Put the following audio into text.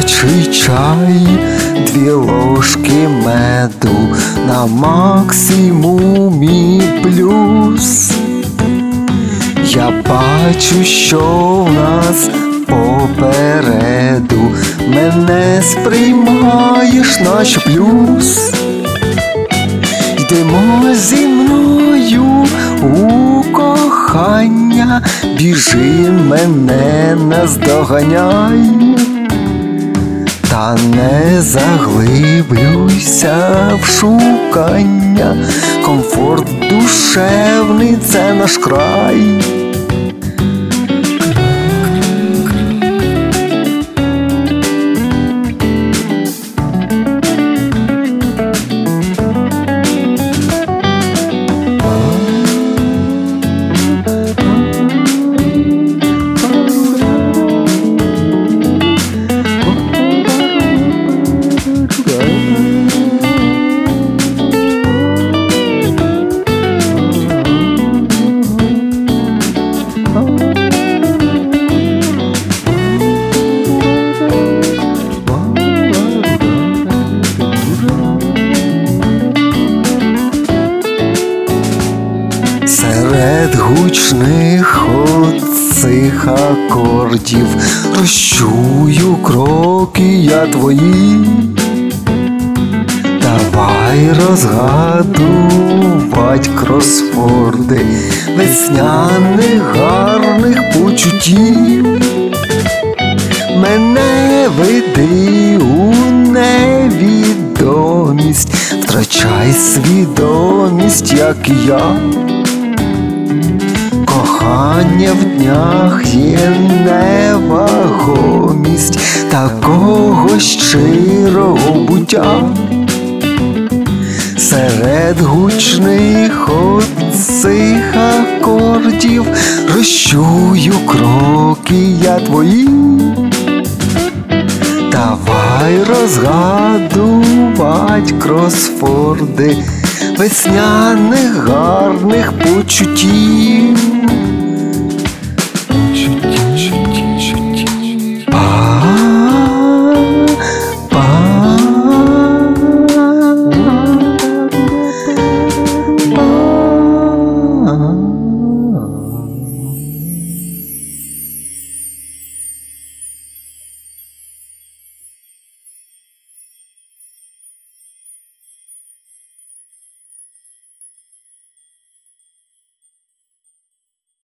гарячий чай, 2 ложки меду на максимумі плюс. Я бачу, що в нас попереду, мене сприймаєш наче плюс. Йдемо зі мною у кохання, біжи, мене наздоганяй. Та не заглиблюйся в шукання, комфорт душевний – це наш край. Серед гучних оцих акордів розчую кроки я твої. Давай розгадувать кросворди весняних гарних почуттів. Мене веди у невідомість, втрачай свідомість, як і я. Кохання в днях є невагомість такого щирого буття. Серед гучних оцих акордів розчую кроки я твої. Давай розгадувать кросворди весняних гарних почуттів.